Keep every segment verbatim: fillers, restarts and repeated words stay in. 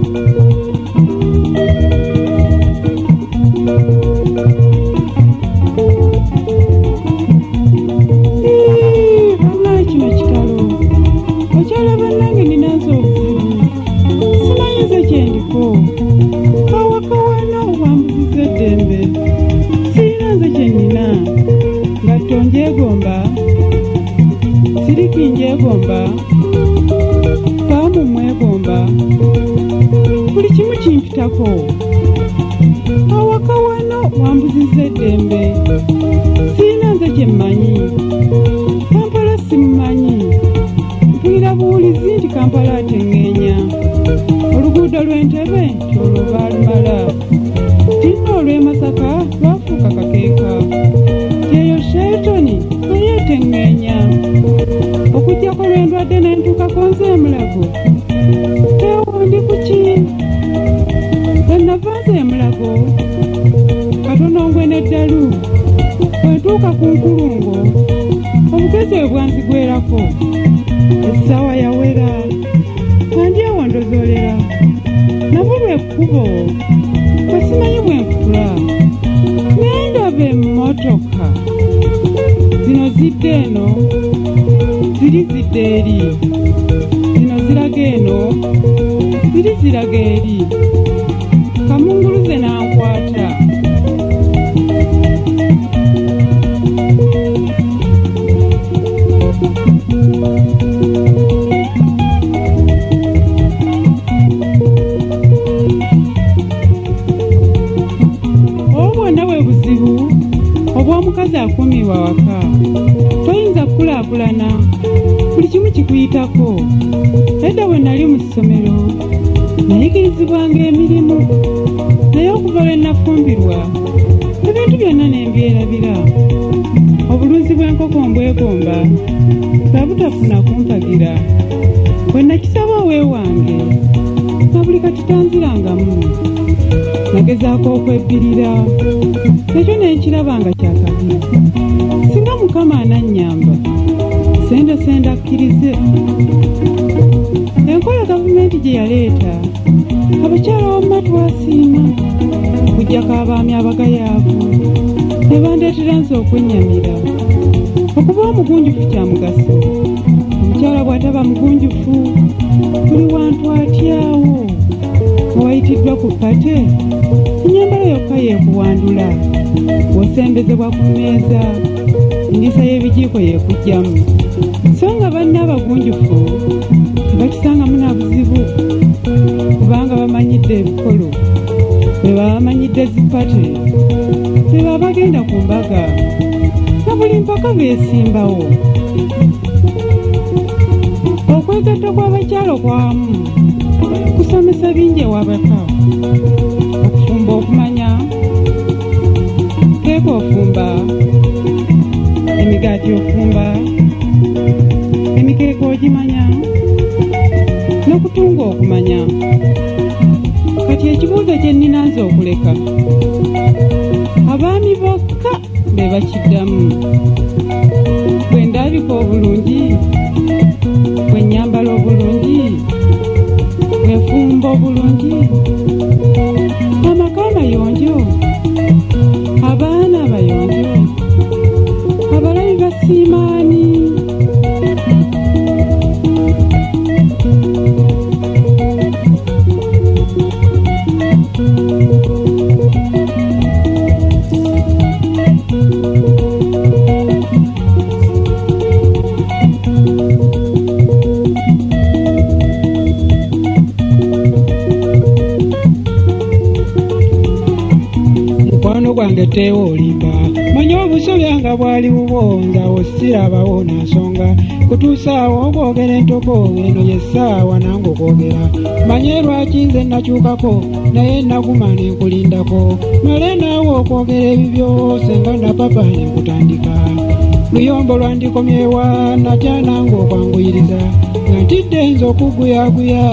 Tewo olimba manya obusobya nga bwali bubonza osirabawo nasonga kutusaawo okwogera entoko eno yessaawa nange okwogera manye lwaki nze nakyukako naye naguma nenkulindako male naawe okwogera ebibyo senga na papa nenkutandika luyombo lwandikomyewa natya nange okwanguyiriza nga ntidde nze okuguyaguya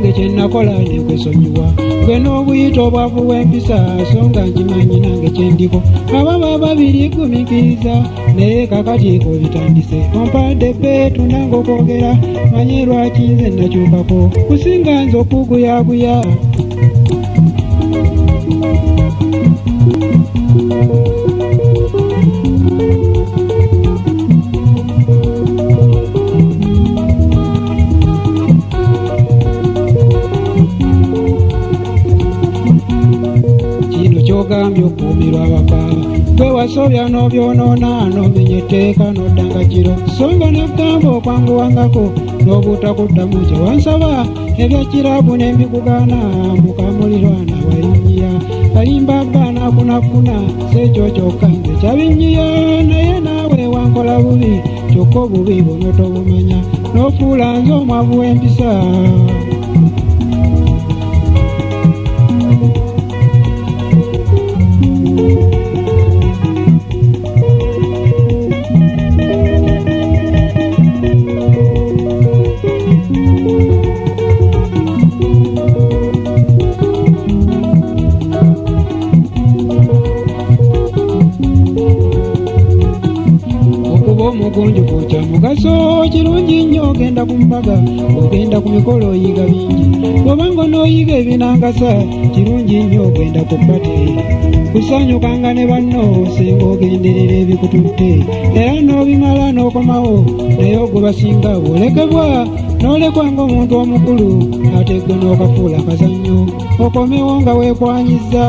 nange kye nakola ne kwesonyiwa gwe n'obuyita obwavu bw'empisa songa nkimanyi nange kye ndiko ababa babiri gumikiriza naye kakati ko bitandise ompadde bbeetu nange okwogera manye lwaki nze nakyukako kusinga nze okuguyaguya kyogambye okuumirwa abafa gwe wasobya n'obyonoona n'omenya etteeka n'oddanga kiro songa nakugamba okwanguwangako n'obutakuddamu kye wansaba ebyakirabu n'embikugaana mukamulirwana walinyiya kalimba bbaana kunakuna sekyo kyokka nze kyabinyiya naye naawe wankola bubi kyokka obubi buno tobumanya n'ofuula nze omwavu w'empisa omugunju kukya mugaso kirungi nnyo ogenda ku mbaga ogenda ku mikolo oyiga bingi obanga n'oyiga ebinangasa kirungi nnyo ogenda ku bbate kusanyukanga ne banno singa ogenderera ebikututte era n'obimala n'okomawo naye ogwe basinga bwolekebwa n'olekwa ng'omuntu omukulu ate gwe n'okafuula akazannyo okomewo nga weekwanyiza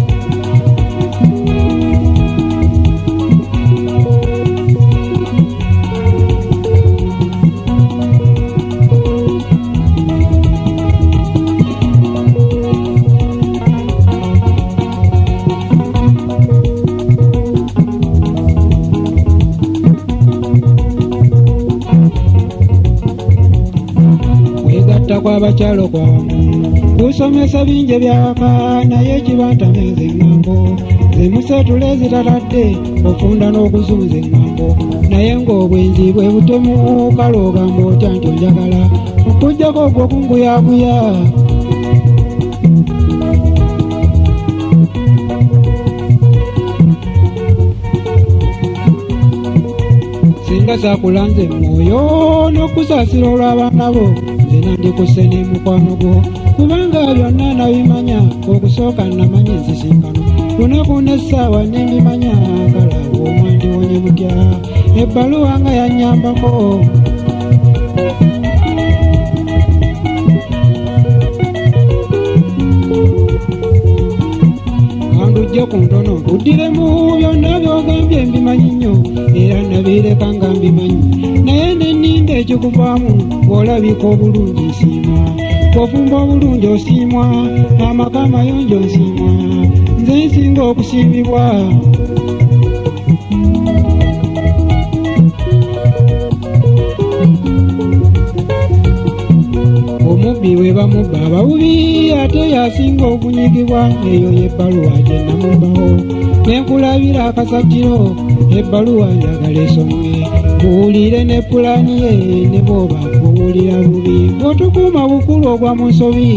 kw'abakyalo kwawamu kusomesa bingi ebyawaka naye ekibantame nze ŋŋambo ze musetule zitatadde ofunda n'okuzunza eŋŋambo naye ng'obwenzi bwe butemu kale ogamba otya nti onjagala okujjako ogwo kunguyaguya singa saakulanze mwoyo n'okusaasira olw'abaana bo nze nandikusse ne mukwano gwo kubanga byonna nabimanya okusooka namanya ensisinkano lunaku n'essaawa nembimanya kala omwandiwonye mutya ebbaluwa nga yannyambako kandujje ku ntono buddiremu byonna byogambye mbimanyi nnyo era nabireka nga mbimanyi naye nenninda ekikuvaamu olabika obulungi nsiimwa ofumba obulungi osiimwa amaka amayonjo nsiimwa nze nsinga okusiimibwa omubbi we bamubba abawubi ate yasinga okunyigibwa eyo yebbaluwa gye namubbaho nenkulabira akasakiro ebbaluwa njagala esomwe buwulire ne pulaani ye ne bw'oba kuwulira bubi bw'otukuuma bukulu ogwa mu nsobi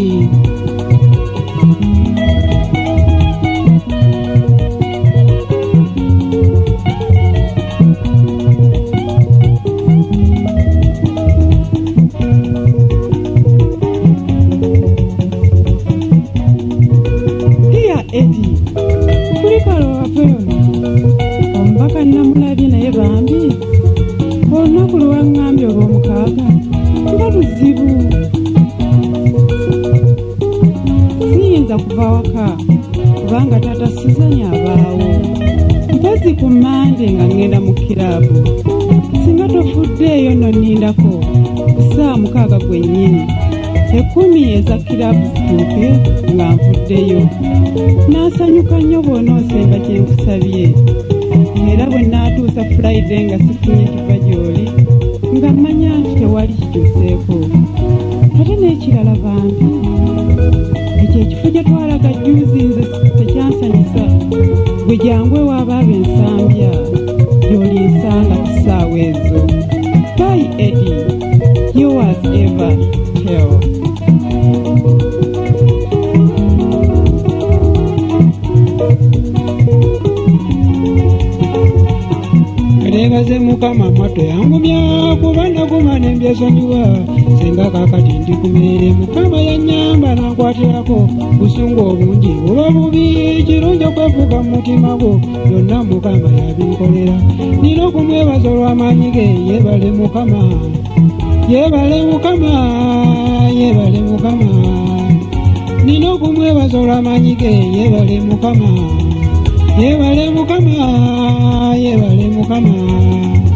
kuva waka kubanga taata sizanya abaawo mpozi ku mmande nga ngenda mu kiraabu singa tofuddeeyo nonnindako kusaawa mukaaga gwennyini ekkumi eza kiraabu zituuke nga nvuddeyo naasanyuka nnyo bw'onoosemba kye nkusabye era bwe naatuusa fulayide nga sifunye kiva gy'oli nga mmanya nti tewali kikyuseeko ate n'ekirala bambi ekyo ekifo gye twalaga jjuuzi nze tekyansanyusa bwe jangwe waabaaba ensambya gy'oli ensanga ku ssaawa ezo. Bye Eddie, yours ever, Tell. Nebaze mukama mwato yangumya kubanda kumana embyesonyiwa senga kakati ndi kumere mukama yanyamba nankwatirako busungu obungi oba bubi kirungi okwefuga mumutima gwo byonna mukama yabinkolera nina okumwebaza olw'amaanyi ge yebale mukama yebale mukama yebale mukama nina okumwebaza olw'amaanyi ge yebale mukama yebale mukama yebale mukama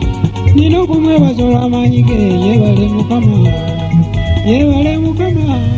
nina okumwebaza olw'amaanyi ge yebale mukama yebale mukama